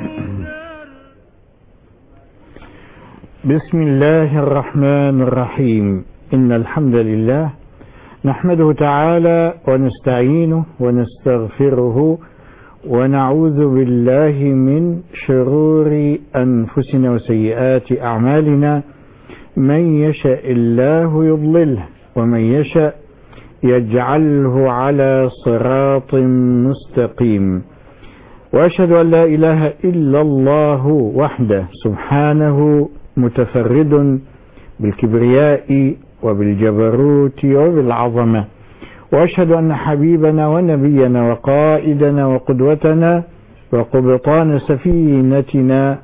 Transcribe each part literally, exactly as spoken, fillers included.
بسم الله الرحمن الرحيم. إن الحمد لله نحمده تعالى ونستعينه ونستغفره ونعوذ بالله من شرور أنفسنا وسيئات أعمالنا. من يشاء الله يضلله ومن يشاء يجعله على صراط مستقيم. وأشهد أن لا إله إلا الله وحده سبحانه متفرد بالكبرياء وبالجبروت وبالعظمة. وأشهد أن حبيبنا ونبينا وقائدنا وقدوتنا وقبطان سفينتنا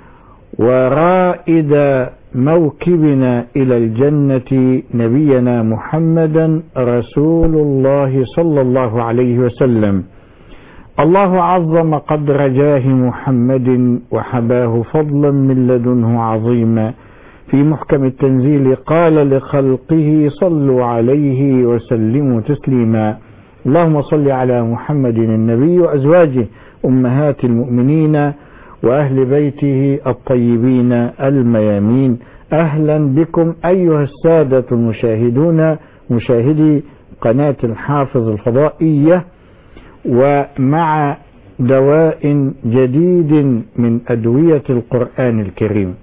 ورائد موكبنا إلى الجنة نبينا محمدا رسول الله صلى الله عليه وسلم. الله عظم قدر جاه محمد وحباه فضلا من لدنه عظيما. في محكم التنزيل قال لخلقه صلوا عليه وسلموا تسليما. اللهم صل على محمد النبي وأزواجه أمهات المؤمنين وأهل بيته الطيبين الميامين. أهلا بكم أيها السادة المشاهدون مشاهدي قناة الحافظ الفضائية، ومع دواء جديد من أدوية القرآن الكريم.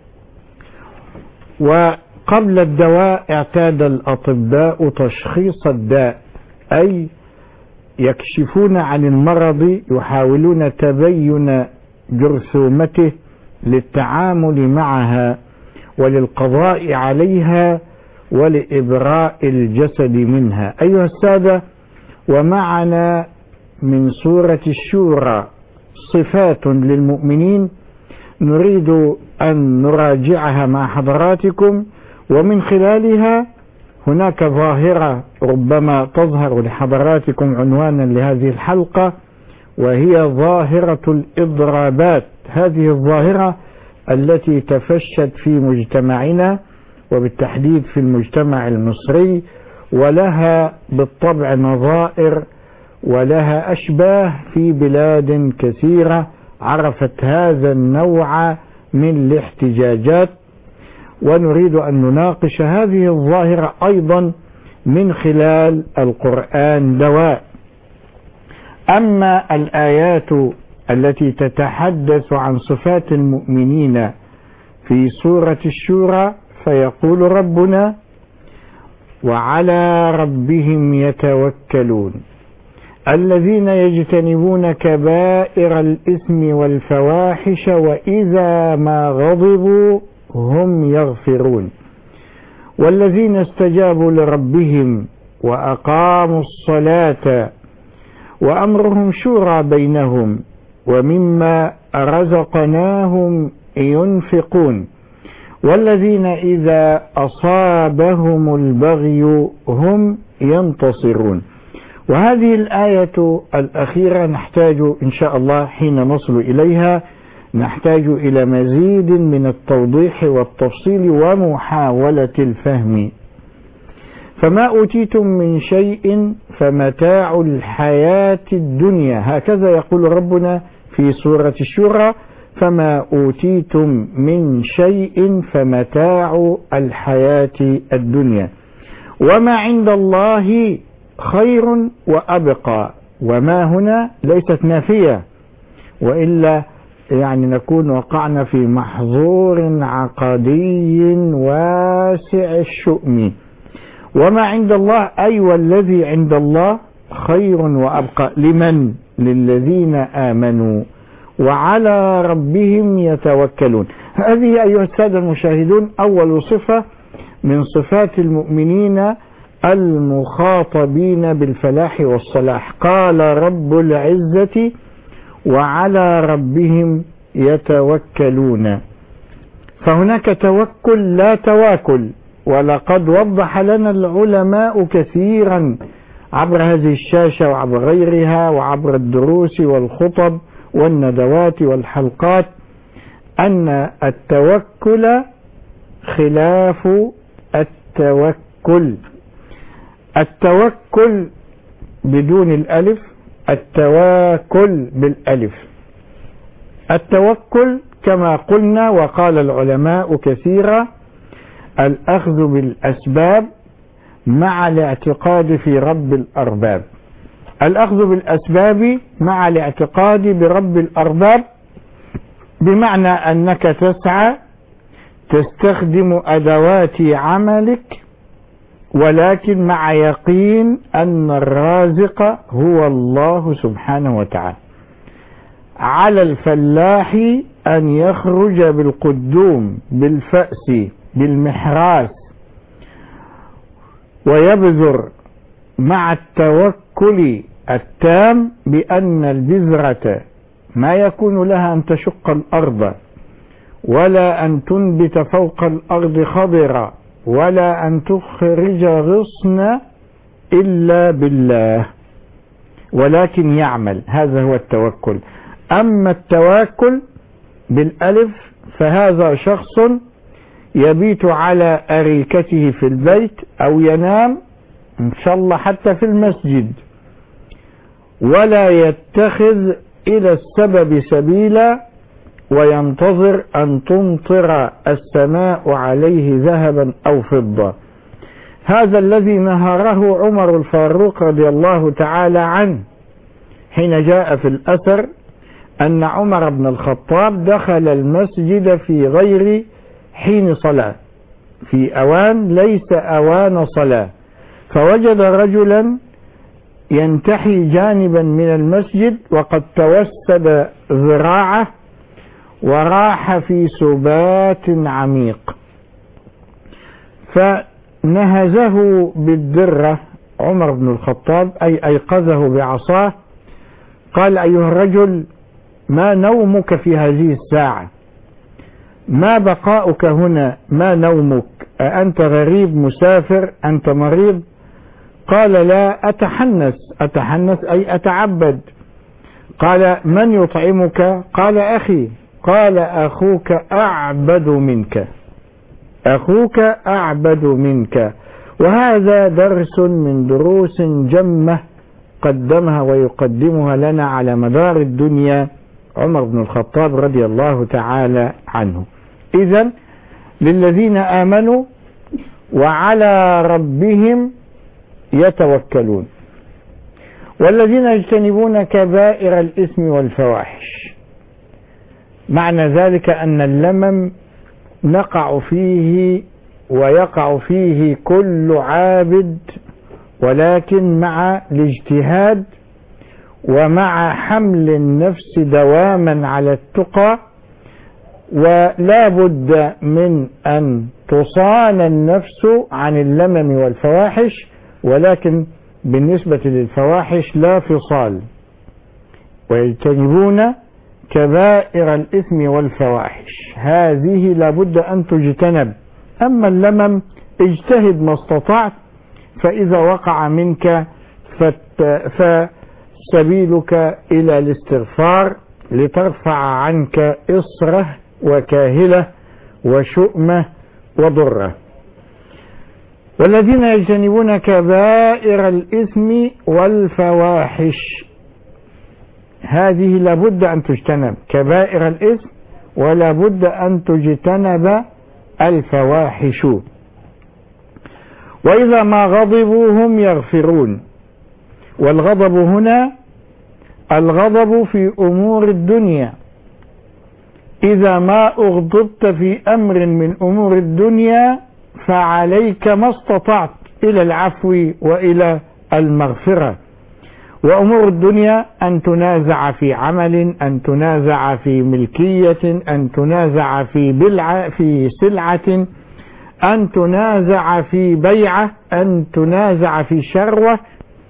وقبل الدواء اعتاد الأطباء تشخيص الداء، أي يكشفون عن المرض يحاولون تبين جرثومته للتعامل معها وللقضاء عليها ولإبراء الجسد منها. أيها السادة، ومعنا من سورة الشورى صفات للمؤمنين نريد أن نراجعها مع حضراتكم، ومن خلالها هناك ظاهرة ربما تظهر لحضراتكم عنوانا لهذه الحلقة، وهي ظاهرة الإضرابات. هذه الظاهرة التي تفشت في مجتمعنا وبالتحديد في المجتمع المصري، ولها بالطبع نظائر ولها أشباه في بلاد كثيرة عرفت هذا النوع من الاحتجاجات، ونريد أن نناقش هذه الظاهرة أيضا من خلال القرآن دواء. أما الآيات التي تتحدث عن صفات المؤمنين في سورة الشورى فيقول ربنا: وعلى ربهم يتوكلون الذين يجتنبون كبائر الإثم والفواحش وإذا ما غضبوا هم يغفرون والذين استجابوا لربهم وأقاموا الصلاة وأمرهم شورى بينهم ومما رزقناهم ينفقون والذين إذا أصابهم البغي هم ينتصرون. وهذه الآية الأخيرة نحتاج إن شاء الله حين نصل إليها نحتاج إلى مزيد من التوضيح والتفصيل ومحاولة الفهم. فما أوتيتم من شيء فمتاع الحياة الدنيا، هكذا يقول ربنا في سورة الشورى: فما أوتيتم من شيء فمتاع الحياة الدنيا وما عند الله خير وأبقى. وما هنا ليست نافية، وإلا يعني نكون وقعنا في محظور عقدي واسع الشؤم. وما عند الله أي والذي عند الله خير وأبقى. لمن؟ للذين آمنوا وعلى ربهم يتوكلون. هذه أيها السادة المشاهدون أول صفة من صفات المؤمنين المخاطبين بالفلاح والصلاح. قال رب العزة: وعلى ربهم يتوكلون. فهناك توكل لا تواكل، ولقد وضح لنا العلماء كثيرا عبر هذه الشاشة وعبر غيرها وعبر الدروس والخطب والندوات والحلقات أن التوكل خلاف التوكل. التوكل بدون الألف، التواكل بالألف. التوكل كما قلنا وقال العلماء كثيرا الأخذ بالأسباب مع الاعتقاد في رب الأرباب. الأخذ بالأسباب مع الاعتقاد برب الأرباب بمعنى أنك تسعى تستخدم أدوات عملك ولكن مع يقين أن الرازق هو الله سبحانه وتعالى. على الفلاح أن يخرج بالقدوم بالفأس بالمحراس ويبذر مع التوكل التام بأن البذرة ما يكون لها أن تشق الأرض ولا أن تنبت فوق الأرض خضرا ولا أن تخرج غصن إلا بالله، ولكن يعمل. هذا هو التوكل. أما التواكل بالألف فهذا شخص يبيت على أريكته في البيت أو ينام إن شاء الله حتى في المسجد ولا يتخذ إلى السبب سبيلا وينتظر أن تمطر السماء عليه ذهبا أو فضة. هذا الذي نهره عمر الفاروق رضي الله تعالى عنه حين جاء في الأثر أن عمر بن الخطاب دخل المسجد في غير حين صلاة، في أوان ليس أوان صلاة، فوجد رجلا ينتحي جانبا من المسجد وقد توسد ذراعه وراح في سبات عميق، فنهزه بالدرة عمر بن الخطاب أي أيقظه بعصاه. قال أيها الرجل ما نومك في هذه الساعة؟ ما بقاؤك هنا؟ ما نومك؟ أأنت غريب مسافر؟ أنت مريض؟ قال لا أتحنس. أتحنس أي أتعبد. قال من يطعمك؟ قال أخي. قال أخوك أعبد منك، أخوك أعبد منك. وهذا درس من دروس جمة قدمها ويقدمها لنا على مدار الدنيا عمر بن الخطاب رضي الله تعالى عنه. إذن للذين آمنوا وعلى ربهم يتوكلون، والذين يجتنبون كبائر الإثم والفواحش. معنى ذلك أن اللمم نقع فيه ويقع فيه كل عابد، ولكن مع الاجتهاد ومع حمل النفس دواما على التقى، ولا بد من أن تصان النفس عن اللمم والفواحش، ولكن بالنسبة للفواحش لا فصال. ويجتنبون كبائر الإثم والفواحش، هذه لا بد أن تجتنب. أما اللمم اجتهد ما استطعت، فإذا وقع منك فسبيلك إلى الاستغفار لترفع عنك إصره وكاهله وشؤمه وضره. والذين يجتنبون كبائر الإثم والفواحش، هذه لابد أن تجتنب كبائر الإثم ولا بد أن تجتنب الفواحش. وإذا ما غضبوا هم يغفرون. والغضب هنا الغضب في أمور الدنيا. إذا ما أغضبت في أمر من أمور الدنيا فعليك ما استطعت إلى العفو وإلى المغفرة. وأمور الدنيا أن تنازع في عمل، أن تنازع في ملكية، أن تنازع في بلعة في سلعة، أن تنازع في بيعة، أن تنازع في شروة.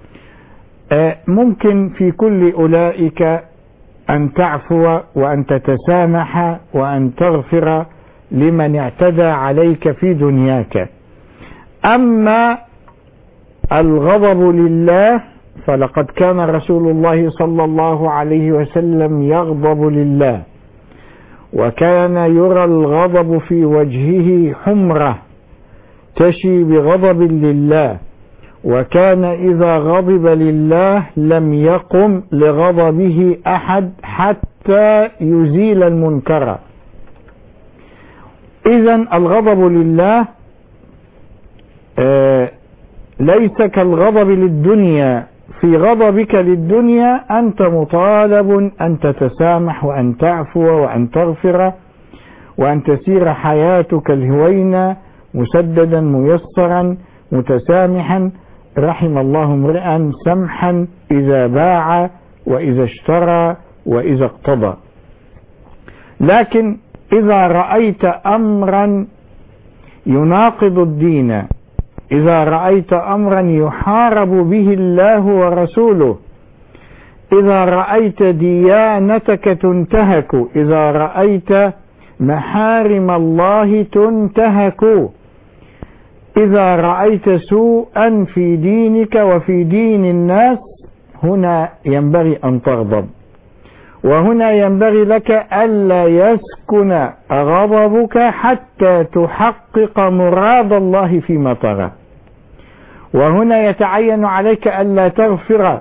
ممكن في كل أولئك أن تعفو وأن تتسامح وأن تغفر لمن اعتدى عليك في دنياك. أما الغضب لله فلقد كان رسول الله صلى الله عليه وسلم يغضب لله، وكان يرى الغضب في وجهه حمرة تشي بغضب لله، وكان إذا غضب لله لم يقم لغضبه أحد حتى حتى يزيل المنكر. إذن الغضب لله آه ليس كالغضب للدنيا. في غضبك للدنيا أنت مطالب أن تتسامح وأن تعفو وأن تغفر وأن تسير حياتك الهوينة مسددا ميسرا متسامحا. رحم الله امرئا سمحا إذا باع وإذا اشترى وإذا اقتضى. لكن إذا رأيت أمرا يناقض الدين، إذا رأيت أمرا يحارب به الله ورسوله، إذا رأيت ديانتك تنتهك، إذا رأيت محارم الله تنتهك، إذا رأيت سوءا في دينك وفي دين الناس، هنا ينبغي أن تغضب، وهنا ينبغي لك ألا يسكن غضبك حتى تحقق مراد الله فيما ترى. وهنا يتعين عليك ألا تغفر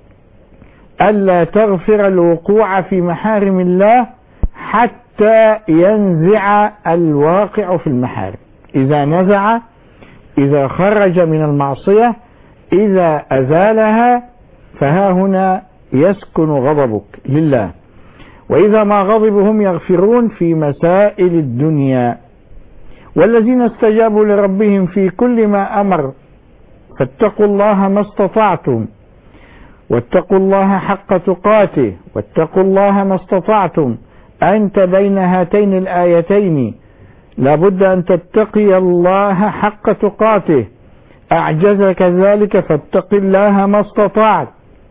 ألا تغفر الوقوع في محارم الله حتى ينزع الواقع في المحارم. إذا نزع، إذا خرج من المعصية، إذا أزالها، فها هنا يسكن غضبك لله. وإذا ما غضبهم يغفرون في مسائل الدنيا. والذين استجابوا لربهم في كل ما أمر فاتقوا الله ما استطعتم، واتقوا الله حق تقاته، واتقوا الله ما استطعتم. أنت بين هاتين الآيتين لابد أن تتقي الله حق تقاته. أعجزك ذلك فاتق الله ما استطعت.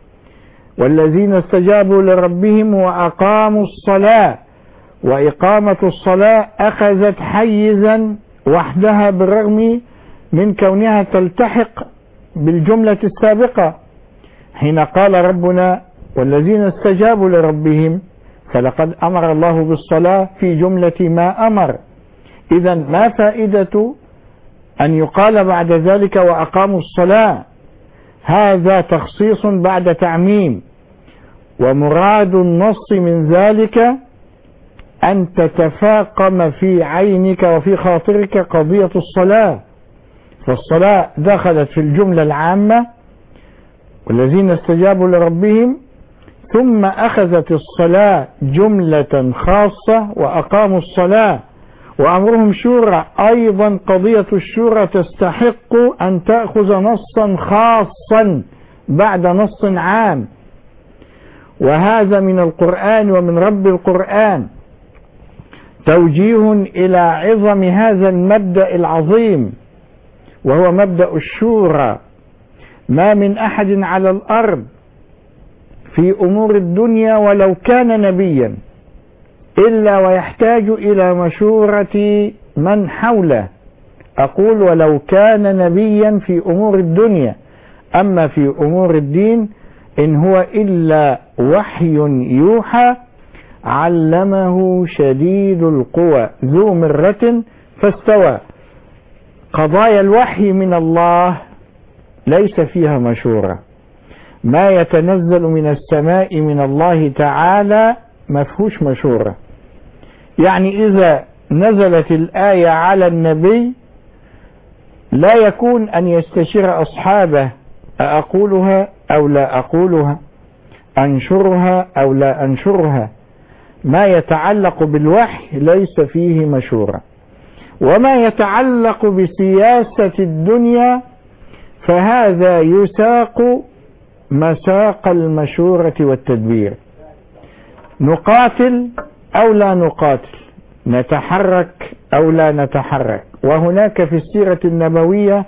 والذين استجابوا لربهم وأقاموا الصلاة، وإقامة الصلاة أخذت حيزا وحدها بالرغم من كونها تلتحق بالجملة السابقة. حين قال ربنا والذين استجابوا لربهم، فلقد أمر الله بالصلاة في جملة ما أمر. إذا ما فائدة أن يقال بعد ذلك وأقاموا الصلاة؟ هذا تخصيص بعد تعميم. ومراد النص من ذلك أن تتفاقم في عينك وفي خاطرك قضية الصلاة. فالصلاة دخلت في الجملة العامة والذين استجابوا لربهم، ثم أخذت الصلاة جملة خاصة وأقاموا الصلاة وأمرهم شورى. أيضا قضية الشورى تستحق أن تأخذ نصا خاصا بعد نص عام. وهذا من القرآن ومن رب القرآن توجيه إلى عظم هذا المبدأ العظيم، وهو مبدأ الشورى. ما من أحد على الأرض في أمور الدنيا ولو كان نبيا إلا ويحتاج إلى مشورة من حوله. أقول ولو كان نبيا في أمور الدنيا، أما في أمور الدين إن هو إلا وحي يوحى علمه شديد القوى ذو مرة فاستوى. قضايا الوحي من الله ليس فيها مشورة. ما يتنزل من السماء من الله تعالى ما فيهوش مشورة. يعني إذا نزلت الآية على النبي لا يكون أن يستشير أصحابه أقولها أو لا أقولها، أنشرها أو لا أنشرها. ما يتعلق بالوحي ليس فيه مشورة. وما يتعلق بسياسة الدنيا فهذا يساق مساق المشورة والتدبير. نقاتل أو لا نقاتل، نتحرك أو لا نتحرك. وهناك في السيرة النبوية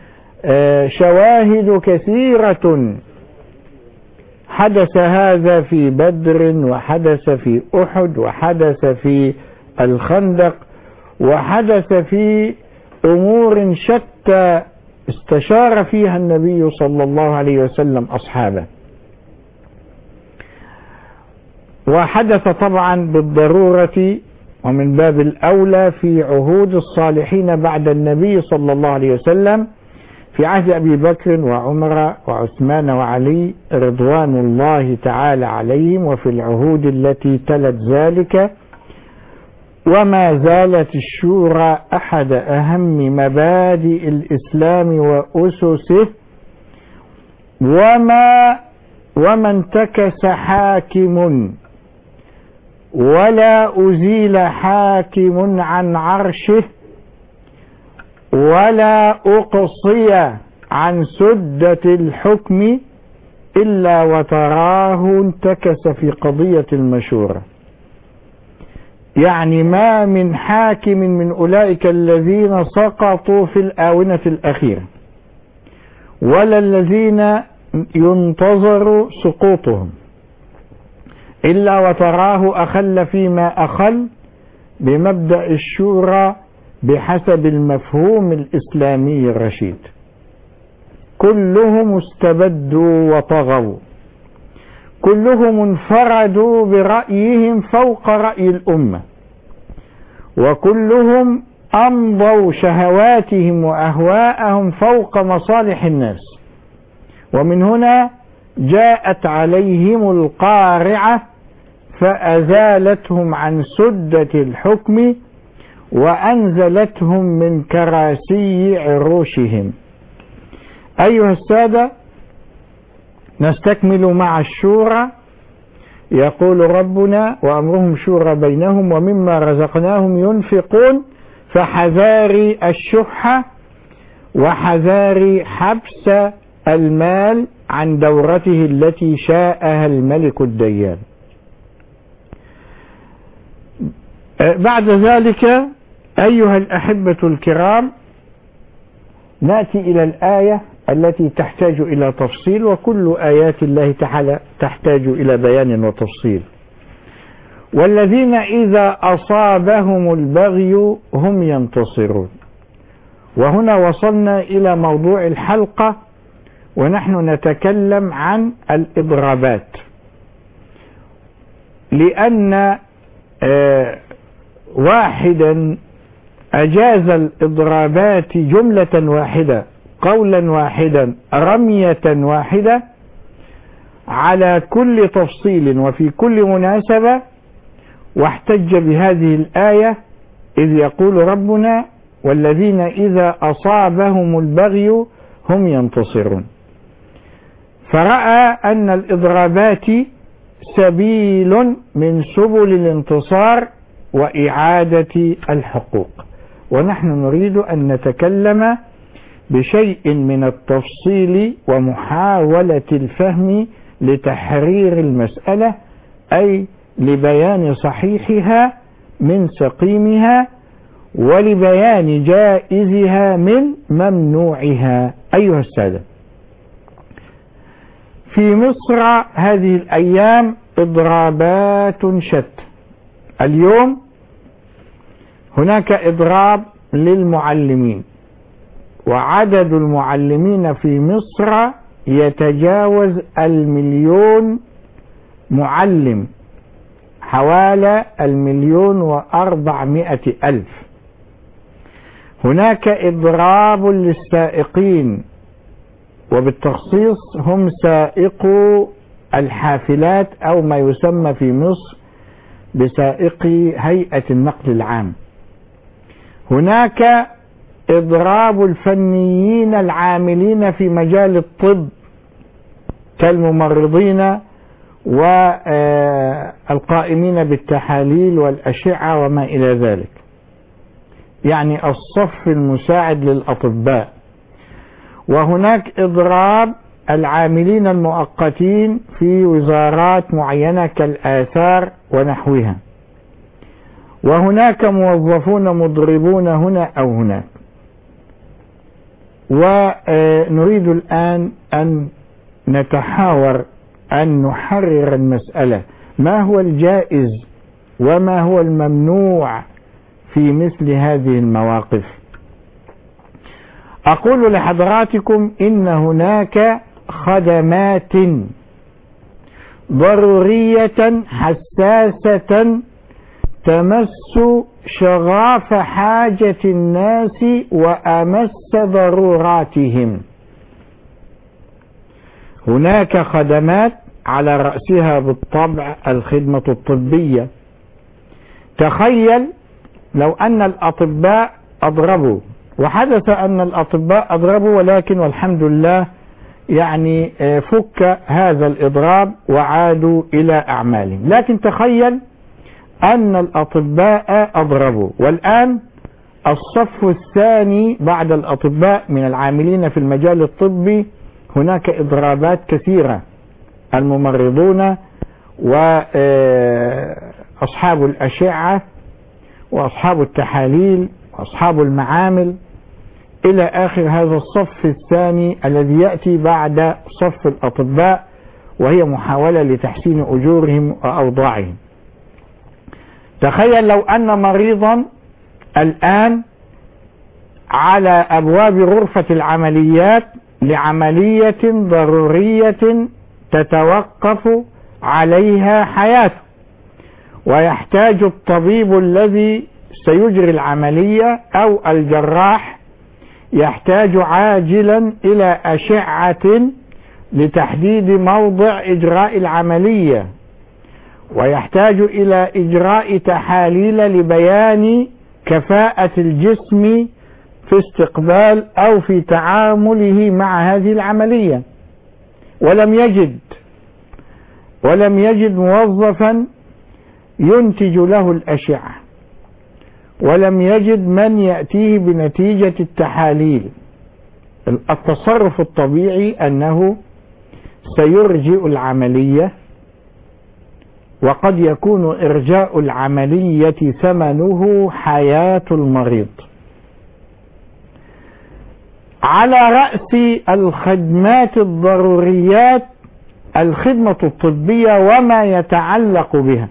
شواهد كثيرة. حدث هذا في بدر، وحدث في أحد، وحدث في الخندق، وحدث في أمور شتى استشار فيها النبي صلى الله عليه وسلم أصحابه. وحدث طبعا بالضرورة ومن باب الأولى في عهود الصالحين بعد النبي صلى الله عليه وسلم، في عهد أبي بكر وعمر وعثمان وعلي رضوان الله تعالى عليهم، وفي العهود التي تلت ذلك. وما زالت الشورى أحد أهم مبادئ الإسلام وأسسه، وما وما انتكس حاكم ولا أزيل حاكم عن عرشه ولا أقصي عن سدة الحكم إلا وتراه انتكس في قضية المشورة. يعني ما من حاكم من أولئك الذين سقطوا في الآونة الأخيرة ولا الذين ينتظر سقوطهم إلا وتراه أخل فيما أخل بمبدأ الشورى بحسب المفهوم الإسلامي الرشيد. كلهم استبدوا وطغوا، كلهم انفردوا برأيهم فوق رأي الأمة، وكلهم أمضوا شهواتهم وأهواءهم فوق مصالح الناس. ومن هنا جاءت عليهم القارعة فأزالتهم عن سدة الحكم وأنزلتهم من كراسي عروشهم. أيها السادة، نستكمل مع الشورى. يقول ربنا: وأمرهم شورى بينهم ومما رزقناهم ينفقون فحذاري الشح وحذاري حبس المال عن دورته التي شاءها الملك الديان. بعد ذلك أيها الأحبة الكرام، نأتي إلى الآية التي تحتاج إلى تفصيل، وكل آيات الله تعالى تحتاج إلى بيان وتفصيل. والذين إذا أصابهم البغي هم ينتصرون. وهنا وصلنا إلى موضوع الحلقة، ونحن نتكلم عن الإضرابات، لأن آه واحدا أجاز الإضرابات جملة واحدة قولا واحدا رمية واحدة على كل تفصيل وفي كل مناسبة، واحتج بهذه الآية إذ يقول ربنا: والذين إذا أصابهم البغي هم ينتصرون. فرأى أن الإضرابات سبيل من سبل الانتصار وإعادة الحقوق، ونحن نريد أن نتكلم بشيء من التفصيل ومحاولة الفهم لتحرير المسألة، أي لبيان صحيحها من سقيمها ولبيان جائزها من ممنوعها. أيها السادة، في مصر هذه الأيام إضرابات شتى. اليوم هناك إضراب للمعلمين، وعدد المعلمين في مصر يتجاوز المليون معلم، حوالي المليون وأربعمائة ألف. هناك إضراب للسائقين، وبالتخصيص هم سائقو الحافلات أو ما يسمى في مصر بسائقي هيئة النقل العام. هناك إضراب الفنيين العاملين في مجال الطب كالممرضين والقائمين بالتحاليل والأشعة وما إلى ذلك، يعني الصف المساعد للأطباء. وهناك إضراب العاملين المؤقتين في وزارات معينة كالآثار ونحوها. وهناك موظفون مضربون هنا أو هناك. ونريد الآن أن نتحاور أن نحرر المسألة، ما هو الجائز وما هو الممنوع في مثل هذه المواقف. أقول لحضراتكم إن هناك خدمات ضرورية حساسة تمس شغاف حاجة الناس وأمس ضروراتهم. هناك خدمات على رأسها بالطبع الخدمة الطبية. تخيل لو أن الأطباء أضربوا، وحدث أن الأطباء أضربوا، ولكن والحمد لله يعني فك هذا الإضراب وعادوا إلى أعمالهم. لكن تخيل أن الأطباء أضربوا، والآن الصف الثاني بعد الأطباء من العاملين في المجال الطبي هناك إضرابات كثيرة، الممرضون وأصحاب الأشعة وأصحاب التحاليل وأصحاب المعامل إلى آخر هذا الصف الثاني الذي يأتي بعد صف الأطباء، وهي محاولة لتحسين أجورهم وأوضاعهم. تخيل لو أن مريضا الآن على أبواب غرفة العمليات لعملية ضرورية تتوقف عليها حياته، ويحتاج الطبيب الذي سيجري العملية أو الجراح يحتاج عاجلا إلى أشعة لتحديد موضع إجراء العملية، ويحتاج إلى إجراء تحاليل لبيان كفاءة الجسم في استقبال أو في تعامله مع هذه العملية، ولم يجد ولم يجد موظفا ينتج له الأشعة، ولم يجد من يأتيه بنتيجة التحاليل. التصرف الطبيعي أنه سيرجئ العملية، وقد يكون إرجاء العملية ثمنه حياة المريض. على رأس الخدمات الضروريات الخدمة الطبية وما يتعلق بها.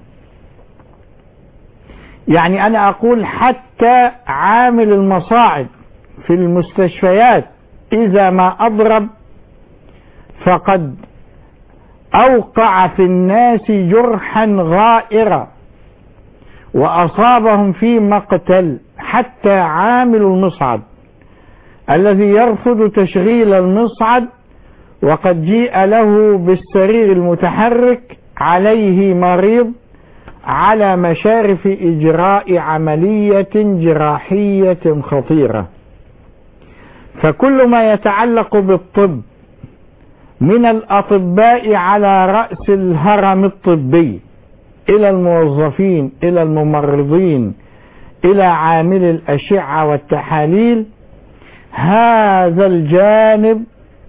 يعني أنا أقول حتى عامل المصاعد في المستشفيات إذا ما أضرب فقد أوقع في الناس جرحا غائرا وأصابهم في مقتل. حتى عامل المصعد الذي يرفض تشغيل المصعد وقد جيء له بالسرير المتحرك عليه مريض على مشارف إجراء عملية جراحية خطيرة. فكل ما يتعلق بالطب من الأطباء على رأس الهرم الطبي إلى الموظفين إلى الممرضين إلى عامل الأشعة والتحاليل، هذا الجانب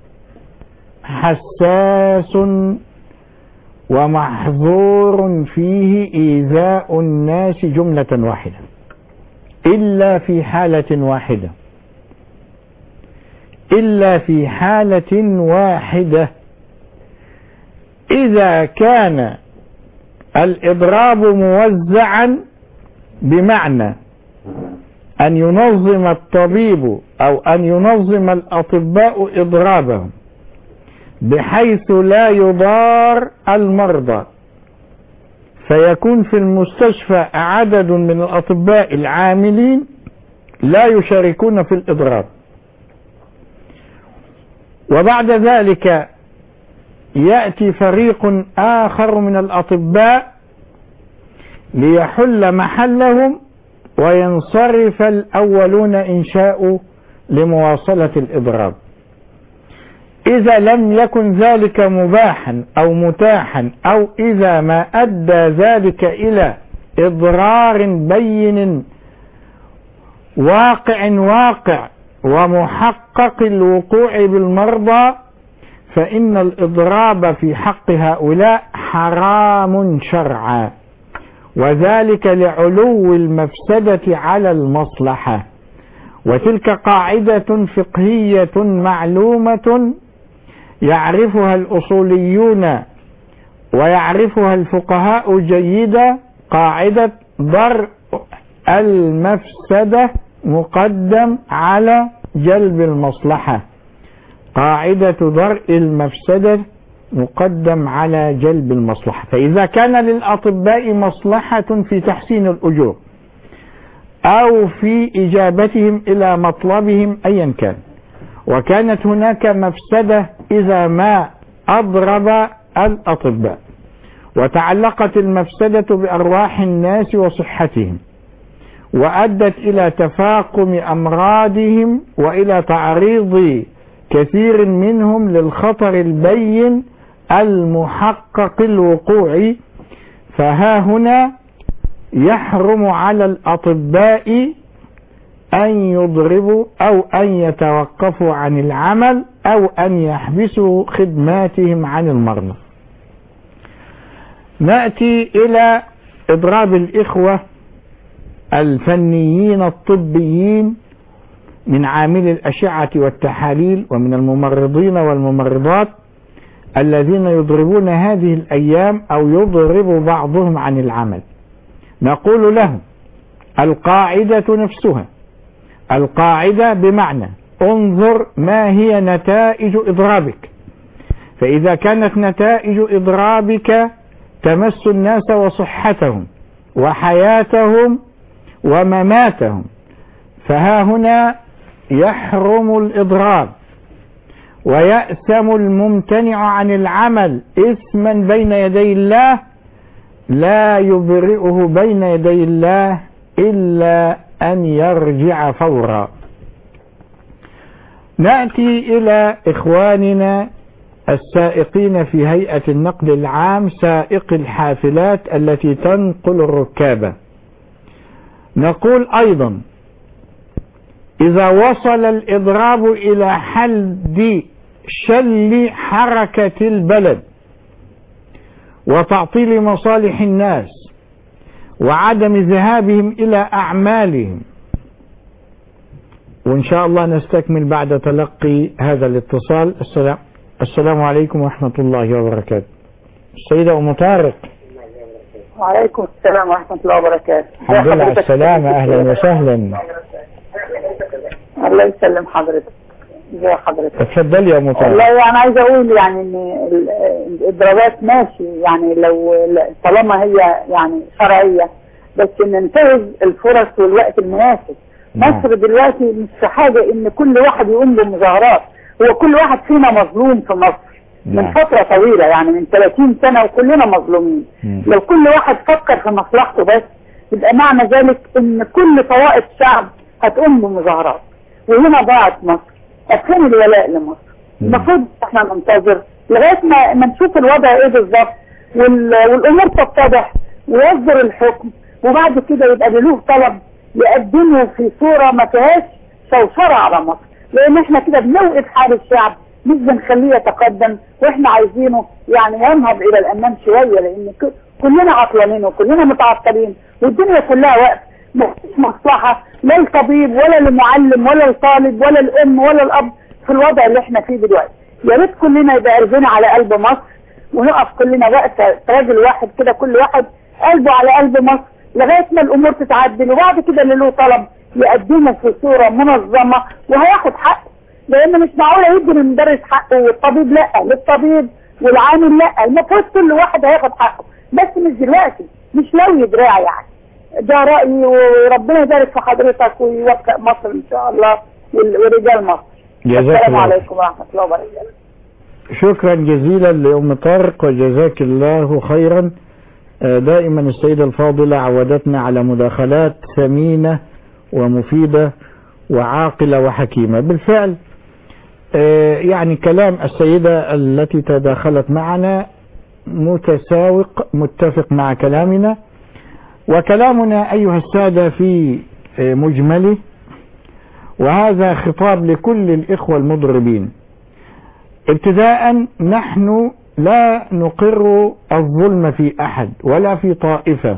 حساس ومحظور فيه إيذاء الناس جملة واحدة، إلا في حالة واحدة إلا في حالة واحدة إذا كان الإضراب موزعا، بمعنى أن ينظم الطبيب أو أن ينظم الأطباء إضرابهم بحيث لا يضار المرضى، فيكون في المستشفى عدد من الأطباء العاملين لا يشاركون في الإضراب، وبعد ذلك يأتي فريق آخر من الأطباء ليحل محلهم وينصرف الأولون إن شاءوا لمواصلة الإضراب. إذا لم يكن ذلك مباحا أو متاحا، أو إذا ما أدى ذلك إلى إضرار بين واقع واقع ومحقق الوقوع بالمرضى، فإن الإضراب في حق هؤلاء حرام شرعا، وذلك لعلو المفسدة على المصلحة. وتلك قاعدة فقهية معلومة يعرفها الأصوليون ويعرفها الفقهاء جيدا، قاعدة درء المفسدة مقدم على جلب المصلحة. قاعدة درء المفسدة مقدم على جلب المصلحة. فإذا كان للأطباء مصلحة في تحسين الأجور أو في إجابتهم إلى مطلبهم أيا كان، وكانت هناك مفسدة إذا ما أضرب الأطباء وتعلقت المفسدة بأرواح الناس وصحتهم وأدت إلى تفاقم أمراضهم وإلى تعريض كثير منهم للخطر البين المحقق الوقوع، فها هنا يحرم على الأطباء أن يضربوا أو أن يتوقفوا عن العمل أو أن يحبسوا خدماتهم عن المرضى. نأتي إلى إضراب الإخوة الفنيين الطبيين من عاملي الأشعة والتحاليل ومن الممرضين والممرضات الذين يضربون هذه الأيام أو يضرب بعضهم عن العمل. نقول لهم القاعدة نفسها، القاعدة بمعنى انظر ما هي نتائج إضرابك، فإذا كانت نتائج إضرابك تمس الناس وصحتهم وحياتهم ومماتهم فها هنا يحرم الإضراب، ويأثم الممتنع عن العمل إثما بين يدي الله لا يبرئه بين يدي الله إلا أن يرجع فورا. نأتي إلى إخواننا السائقين في هيئة النقل العام، سائق الحافلات التي تنقل الركاب. نقول أيضا إذا وصل الإضراب إلى حد شل حركة البلد وتعطيل مصالح الناس وعدم ذهابهم إلى أعمالهم، وإن شاء الله نستكمل بعد تلقي هذا الاتصال. السلام, السلام عليكم ورحمة الله وبركاته. السيدة أم طارق. وعليكم السلام ورحمة الله وبركاته. الحمد لله على السلامة، أهلا وسهلا. الله يسلم حضرتك. ازي حضرتك؟ اتفضلي يا أم طارق. والله يعني عايزة أقول يعني إن الإضرابات ماشي، يعني لو طالما هي يعني شرعية، بس إن ننتهز الفرص والوقت المناسب. مصر دلوقتي مش في حاجة إن كل واحد يقوم بمظاهرات، هو كل واحد فينا مظلوم في مصر من فترة طويلة، يعني من ثلاثين سنة وكلنا مظلومين. لو كل واحد فكر في مصلحته بس يبقى معنى ذلك إن كل طوائف الشعب هتقوم بمظاهرات، وهنا ضاعت مصر. أفهم الولاء لمصر. المفروض احنا ننتظر لغاية ما, ما نشوف الوضع ايه بالظبط والأمور تتضح ويصدر الحكم، وبعد كده يبقى له طلب يقدمه في صورة ما فيهاش شوشرة على مصر، لأن احنا كده بنوقف حال الشعب مش بنخليه يتقدم، واحنا عايزينه يعني ينهض إلى الأمام شوية، لأن كلنا عطلانين وكلنا متعطلين والدنيا كلها وقف، مفيش مصلحة لا الطبيب ولا المعلم ولا الطالب ولا الأم ولا الأب في الوضع اللي احنا فيه دلوقتي. يا ريت كلنا يبقى قلبنا على قلب مصر ونقف كلنا وقت راجل واحد كده، كل واحد قلبه على قلب مصر لغاية ما الأمور تتعدل، وبعد كده اللي له طلب يقدمه في صورة منظمة وهياخد حقه، لأن مش معقولة يدي للمدرس حقه والطبيب لا، للطبيب والعامل لا، المفروض كل واحد هياخد حقه، بس مش دلوقتي، مش لو دراع يعني. ده رأيي، وربنا يبارك في حضرتك ويوفق مصر إن شاء الله ورجال مصر. السلام عليكم ورحمة الله وبركاته. شكرا جزيلا لأم طارق وجزاك الله خيرا. دائما السيدة الفاضلة عودتنا على مداخلات ثمينة ومفيدة وعاقلة وحكيمة. بالفعل يعني كلام السيدة التي تداخلت معنا متساوق متفق مع كلامنا، وكلامنا أيها السادة في مجمله، وهذا خطاب لكل الإخوة المضربين. ابتداء نحن لا نقر الظلم في أحد ولا في طائفة،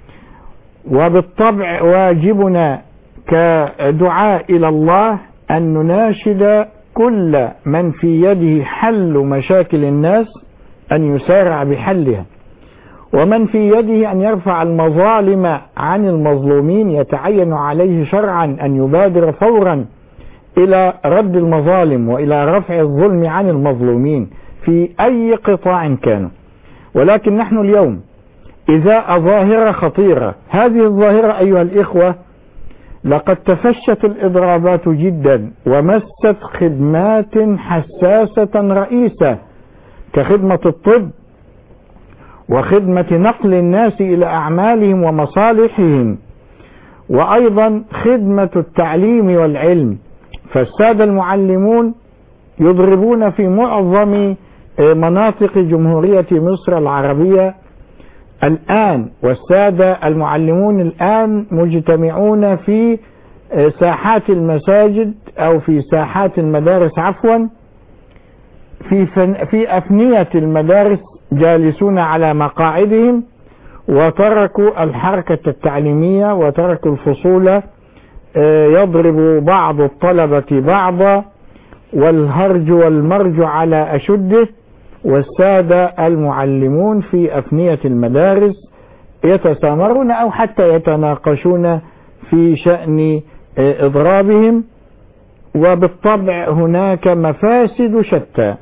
وبالطبع واجبنا كدعاء إلى الله أن نناشد كل من في يده حل مشاكل الناس أن يسارع بحلها، ومن في يده أن يرفع المظالم عن المظلومين يتعين عليه شرعا أن يبادر فورا إلى رد المظالم وإلى رفع الظلم عن المظلومين، في أي قطاع كانوا. ولكن نحن اليوم إذا ظاهرة خطيرة، هذه الظاهرة أيها الإخوة لقد تفشت الإضرابات جدا ومست خدمات حساسة رئيسة كخدمة الطب وخدمة نقل الناس إلى أعمالهم ومصالحهم، وأيضا خدمة التعليم والعلم. فالسادة المعلمون يضربون في معظم مناطق جمهورية مصر العربية الآن، والسادة المعلمون الآن مجتمعون في ساحات المساجد أو في ساحات المدارس عفوا في في أفنية المدارس جالسون على مقاعدهم، وتركوا الحركة التعليمية وتركوا الفصول، يضرب بعض الطلبة بعضا والهرج والمرج على أشده، والسادة المعلمون في أفنية المدارس يتسامرون أو حتى يتناقشون في شأن إضرابهم. وبالطبع هناك مفاسد شتى.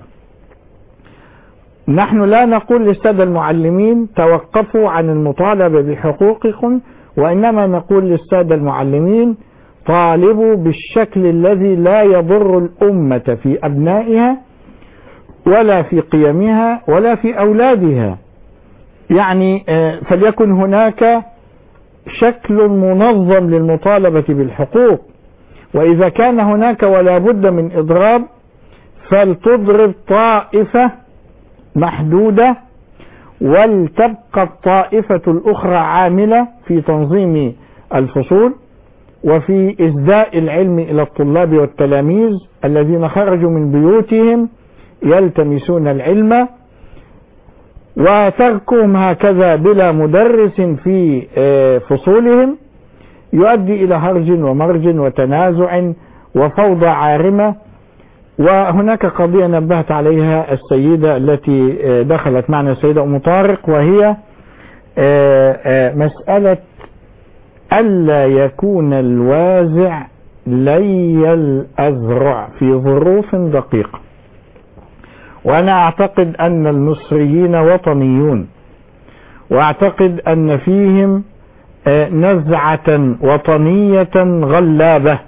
نحن لا نقول للسادة المعلمين توقفوا عن المطالبة بحقوقكم، وإنما نقول للسادة المعلمين طالبوا بالشكل الذي لا يضر الأمة في أبنائها ولا في قيمها ولا في أولادها. يعني فليكن هناك شكل منظم للمطالبة بالحقوق، وإذا كان هناك ولا بد من إضراب فلتضرب طائفة محدودة ولتبقى الطائفة الأخرى عاملة في تنظيم الفصول وفي إسداء العلم إلى الطلاب والتلاميذ الذين خرجوا من بيوتهم يلتمسون العلم، وتركهم هكذا بلا مدرس في فصولهم يؤدي إلى هرج ومرج وتنازع وفوضى عارمة. وهناك قضية نبهت عليها السيدة التي دخلت معنا، السيدة أم طارق، وهي مسألة ألا يكون الوازع لي الأذرع في ظروف دقيقة. وأنا أعتقد أن المصريين وطنيون، وأعتقد أن فيهم نزعة وطنية غلابة،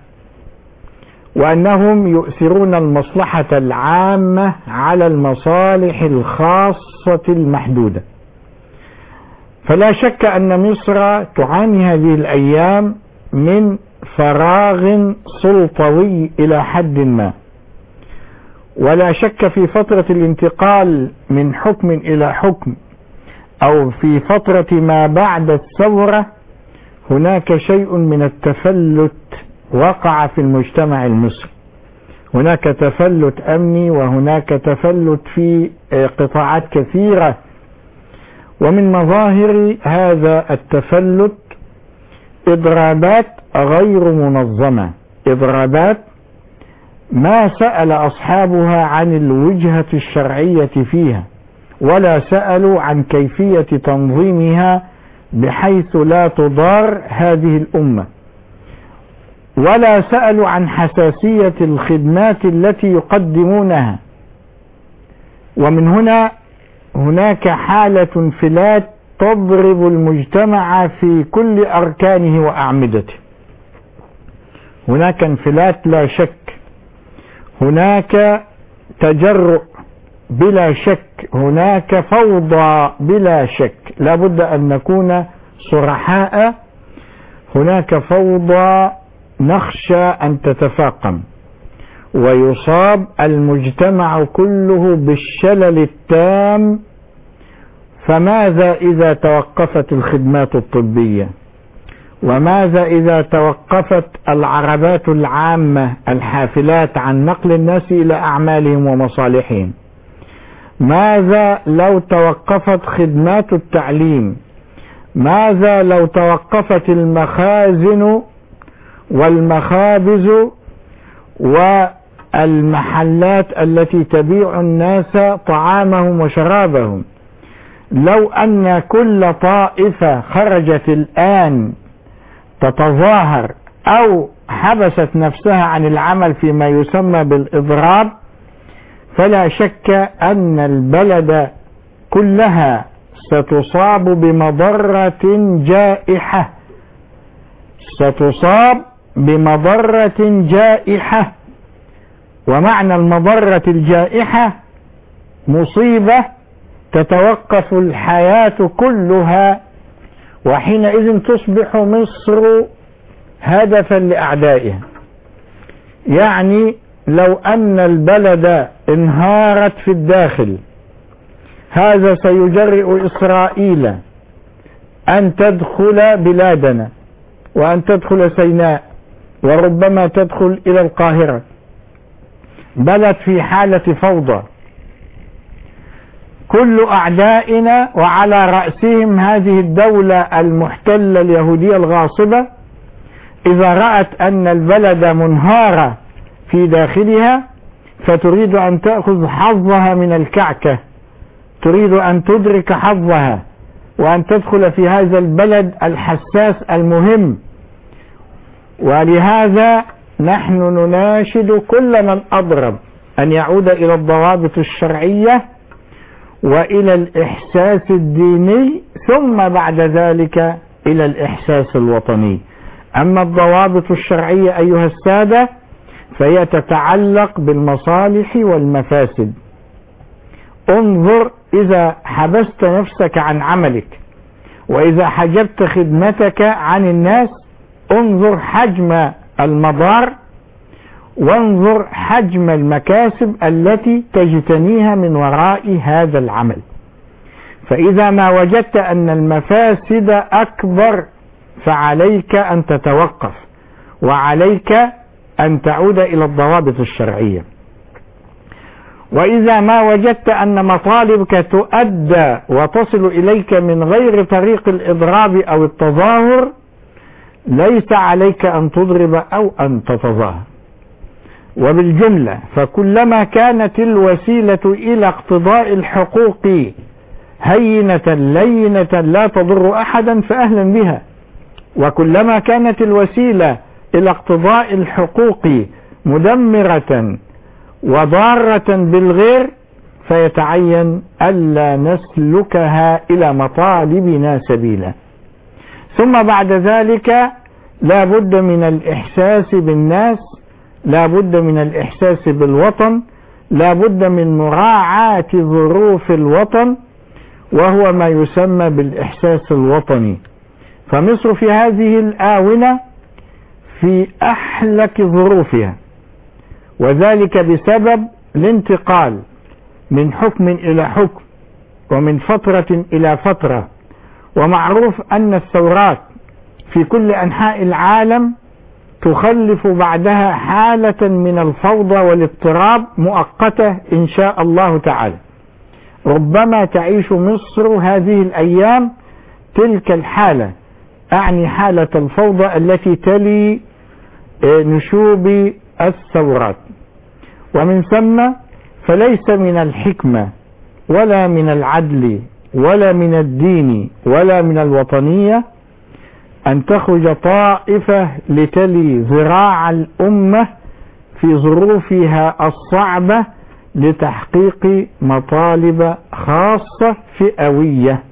وأنهم يؤثرون المصلحة العامة على المصالح الخاصة المحدودة. فلا شك أن مصر تعاني هذه الأيام من فراغ سلطوي إلى حد ما، ولا شك في فترة الانتقال من حكم إلى حكم أو في فترة ما بعد الثورة هناك شيء من التفلت وقع في المجتمع المصري. هناك تفلت أمني وهناك تفلت في قطاعات كثيرة، ومن مظاهر هذا التفلت إضرابات غير منظمة، إضرابات ما سأل أصحابها عن الوجهة الشرعية فيها ولا سألوا عن كيفية تنظيمها بحيث لا تضار هذه الأمة، ولا سألوا عن حساسية الخدمات التي يقدمونها. ومن هنا هناك حالة انفلات تضرب المجتمع في كل أركانه وأعمدته. هناك انفلات لا شك، هناك تجرؤ بلا شك، هناك فوضى بلا شك، لا بد أن نكون صرحاء. هناك فوضى نخشى أن تتفاقم ويصاب المجتمع كله بالشلل التام. فماذا إذا توقفت الخدمات الطبية؟ وماذا إذا توقفت العربات العامة الحافلات عن نقل الناس إلى أعمالهم ومصالحهم؟ ماذا لو توقفت خدمات التعليم؟ ماذا لو توقفت المخازن والمخابز والمحلات التي تبيع الناس طعامهم وشرابهم؟ لو أن كل طائفة خرجت الآن تتظاهر أو حبست نفسها عن العمل فيما يسمى بالإضراب، فلا شك أن البلد كلها ستصاب بمضرة جائحة، ستصاب بمضرة جائحة. ومعنى المضرة الجائحة مصيبة تتوقف الحياة كلها، وحينئذ تصبح مصر هدفا لأعدائها. يعني لو أن البلد انهارت في الداخل، هذا سيجرئ إسرائيل أن تدخل بلادنا وأن تدخل سيناء، وربما تدخل إلى القاهرة. بلد في حالة فوضى، كل أعدائنا وعلى رأسهم هذه الدولة المحتلة اليهودية الغاصبة، إذا رأت أن البلد منهارة في داخلها فتريد أن تأخذ حظها من الكعكة، تريد أن تدرك حظها وأن تدخل في هذا البلد الحساس المهم. ولهذا نحن نناشد كل من أضرب أن يعود إلى الضوابط الشرعية وإلى الإحساس الديني، ثم بعد ذلك إلى الإحساس الوطني. أما الضوابط الشرعية أيها السادة فهي تتعلق بالمصالح والمفاسد. انظر، إذا حبست نفسك عن عملك وإذا حجبت خدمتك عن الناس، انظر حجم المضار وانظر حجم المكاسب التي تجتنيها من وراء هذا العمل. فإذا ما وجدت أن المفاسد أكبر فعليك أن تتوقف، وعليك أن تعود إلى الضوابط الشرعية. وإذا ما وجدت أن مطالبك تؤدى وتصل إليك من غير طريق الإضراب أو التظاهر، ليس عليك أن تضرب أو أن تتظاهر. وبالجملة فكلما كانت الوسيلة إلى اقتضاء الحقوق هينة لينة لا تضر أحدا فأهلا بها، وكلما كانت الوسيلة إلى اقتضاء الحقوق مدمرة وضارة بالغير فيتعين ألا نسلكها إلى مطالبنا سبيلا. ثم بعد ذلك لا بد من الإحساس بالناس، لا بد من الإحساس بالوطن، لا بد من مراعاة ظروف الوطن، وهو ما يسمى بالإحساس الوطني. فمصر في هذه الآونة في أحلك ظروفها، وذلك بسبب الانتقال من حكم إلى حكم ومن فترة إلى فترة. ومعروف أن الثورات في كل أنحاء العالم تخلف بعدها حالة من الفوضى والاضطراب مؤقتة إن شاء الله تعالى. ربما تعيش مصر هذه الأيام تلك الحالة، أعني حالة الفوضى التي تلي نشوب الثورات. ومن ثم فليس من الحكمة ولا من العدل ولا من الدين ولا من الوطنية أن تخرج طائفة لتلي ذراع الأمة في ظروفها الصعبة لتحقيق مطالب خاصة فئوية.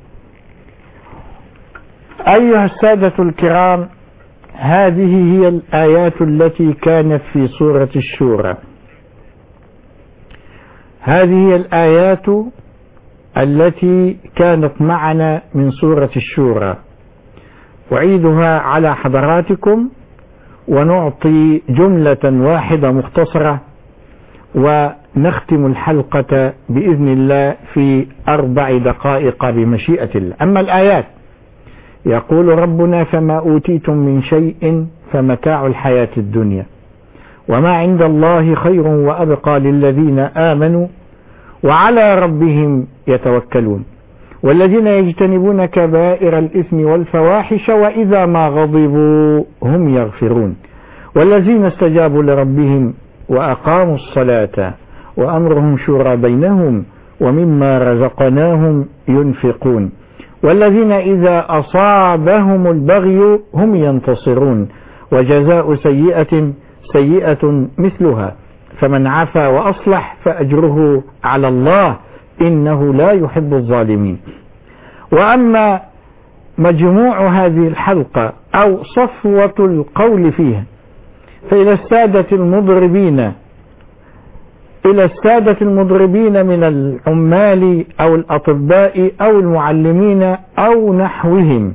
أيها السادة الكرام، هذه هي الآيات التي كانت في سورة الشورى. هذه هي الآيات التي كانت معنا من سورة الشورى. أعيدها على حضراتكم ونعطي جملة واحدة مختصرة ونختم الحلقة بإذن الله في أربع دقائق بمشيئة الله. أما الآيات، يقول ربنا: فما أوتيتم من شيء فمتاع الحياة الدنيا وما عند الله خير وأبقى للذين آمنوا وعلى ربهم يتوكلون والذين يجتنبون كبائر الإثم والفواحش وإذا ما غضبوا هم يغفرون والذين استجابوا لربهم وأقاموا الصلاة وأمرهم شورى بينهم ومما رزقناهم ينفقون والذين إذا أصابهم البغي هم ينتصرون وجزاء سيئة سيئة مثلها فمن عفا وأصلح فأجره على الله إنه لا يحب الظالمين. وأما مجموع هذه الحلقة أو صفوة القول فيها فإلى السادة المضربين إلى السادة المضربين من العمال أو الأطباء أو المعلمين أو نحوهم،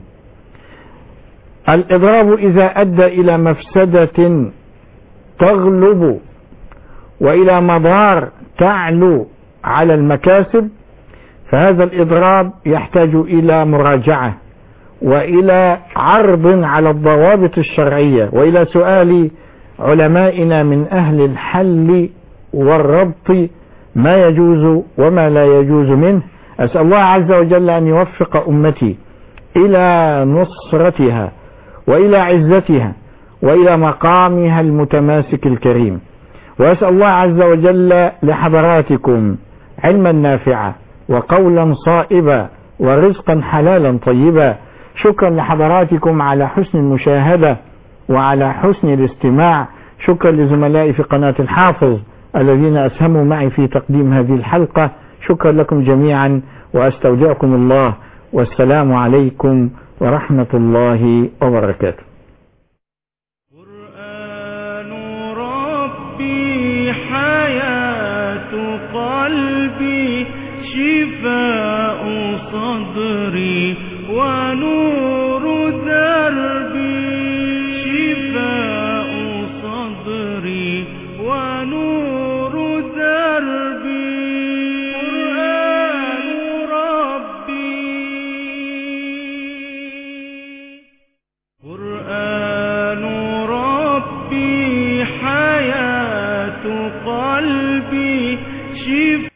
الإضراب إذا أدى إلى مفسدة تغلب وإلى مضار تعلو على المكاسب فهذا الإضراب يحتاج إلى مراجعة وإلى عرض على الضوابط الشرعية وإلى سؤال علمائنا من أهل الحل والربط ما يجوز وما لا يجوز منه. أسأل الله عز وجل أن يوفق أمتي إلى نصرتها وإلى عزتها وإلى مقامها المتماسك الكريم. وأسأل الله عز وجل لحضراتكم علما نافعا وقولا صائبا ورزقا حلالا طيبا. شكرا لحضراتكم على حسن المشاهدة وعلى حسن الاستماع. شكرا لزملائي في قناة الحافظ الذين أسهموا معي في تقديم هذه الحلقة. شكرا لكم جميعا وأستودعكم الله والسلام عليكم ورحمة الله وبركاته. قرآن ربي حياة قلبي شفاء صدري ونور دربي شفاء صدري ونور